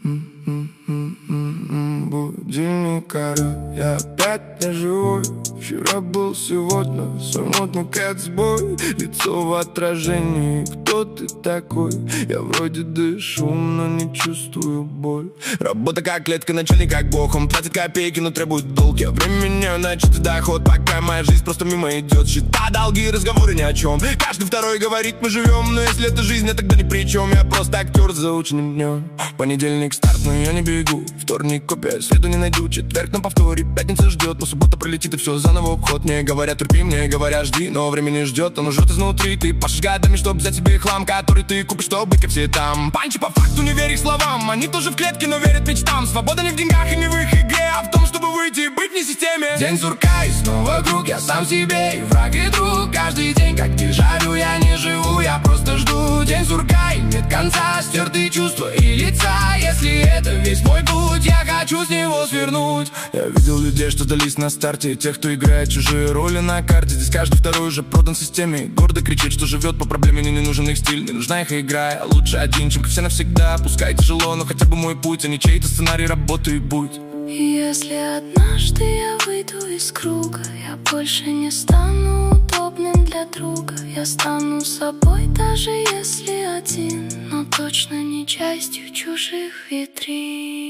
Будильник орёт, я опять не живой. Вчера был, сегодня свой модный кэтсбой. Лицо в отражении, кто ты такой? Я вроде дышу, но не чувствую боль. Работа как клетка, начальник как бог. Он платит копейки, но требует долг. Я временю на чистый доход, пока моя жизнь просто мимо идет. Счета, долги, разговоры ни о чем. Каждый второй говорит, мы живем. Но если это жизнь, я тогда ни при чем. Я просто актер с заученным днем. Понедельник старт, но я не бегу. Вторник копия, среду не найду. Четверг на повторе, пятница ждет. Но суббота пролетит и все заново обход. Мне говорят терпи, мне говорят жди. Но время не ждет, оно жжет изнутри. Ты пашешь годами, чтоб взять себе хлам, который ты купишь, чтобы быть как все там. Панчи по факту, не верь их словам. Они тоже в клетке, но верят мечтам. Свобода не в деньгах и не в их игре, а в том, чтобы выйти и быть не в системе. День сурка и снова круг, я сам себе и враг и друг. Каждый день как дежавю, я не живу, я просто жду. День сурка и нет конца, стертые чувства и лица. Если это весь мой путь, я хочу с него свернуть. Я видел людей, что сдались на старте, тех, кто играет чужие роли на карте. Здесь каждый второй уже продан системе. Гордо кричит, что живет по проблеме, мне не нужен их стиль, не нужна их игра. Лучше один, чем все навсегда. Пускай тяжело, но хотя бы мой путь, а не чей-то сценарий работы и будь. Если однажды я выйду из круга, я больше не стану удобным для друга. Я стану собой, даже если один, но точно не частью чужих витрин.